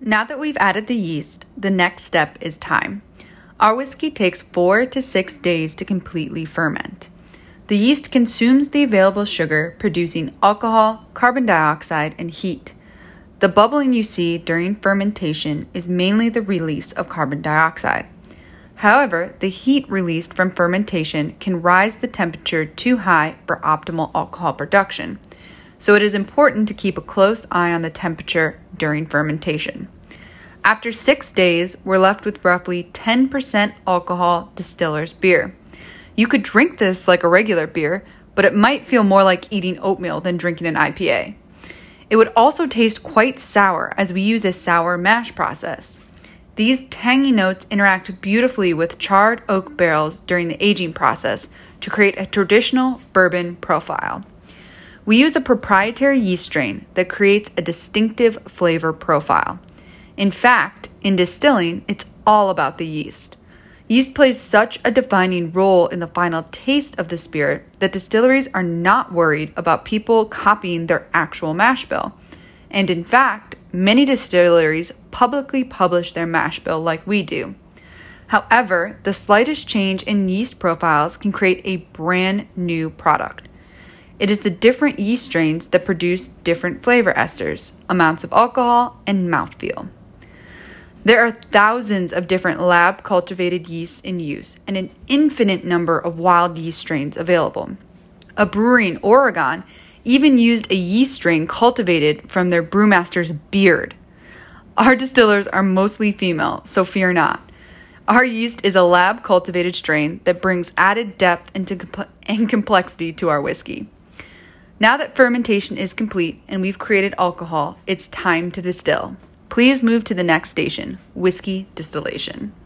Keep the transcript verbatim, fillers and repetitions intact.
Now that we've added the yeast, the next step is time. Our whiskey takes four to six days to completely ferment. The yeast consumes the available sugar, producing alcohol, carbon dioxide, and heat. The bubbling you see during fermentation is mainly the release of carbon dioxide. However, the heat released from fermentation can rise the temperature too high for optimal alcohol production, so it is important to keep a close eye on the temperature during fermentation. After six days, we're left with roughly ten percent alcohol distiller's beer. You could drink this like a regular beer, but it might feel more like eating oatmeal than drinking an I P A. It would also taste quite sour as we use a sour mash process. These tangy notes interact beautifully with charred oak barrels during the aging process to create a traditional bourbon profile. We use a proprietary yeast strain that creates a distinctive flavor profile. In fact, in distilling, it's all about the yeast. Yeast plays such a defining role in the final taste of the spirit that distilleries are not worried about people copying their actual mash bill. And in fact, many distilleries publicly publish their mash bill like we do. However, the slightest change in yeast profiles can create a brand new product. It is the different yeast strains that produce different flavor esters, amounts of alcohol, and mouthfeel. There are thousands of different lab-cultivated yeasts in use and an infinite number of wild yeast strains available. A brewery in Oregon even used a yeast strain cultivated from their brewmaster's beard. Our distillers are mostly female, so fear not. Our yeast is a lab-cultivated strain that brings added depth and, compl- and complexity to our whiskey. Now that fermentation is complete and we've created alcohol, it's time to distill. Please move to the next station, whiskey distillation.